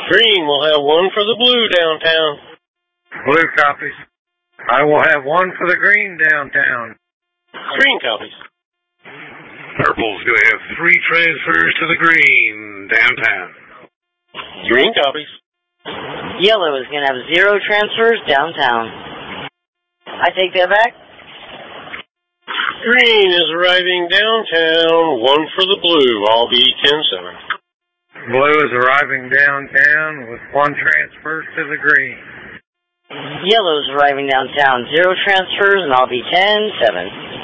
Green will have one for the blue downtown. Blue copies. I will have one for the green downtown. Green copies. Purple's going to have 3 transfers to the green downtown. Green copies. Yellow is going to have 0 transfers downtown. I take that back. Green is arriving downtown, one for the blue. I'll be 10-7. Blue is arriving downtown with 1 transfer to the green. Yellow is arriving downtown, 0 transfers, and I'll be 10-7.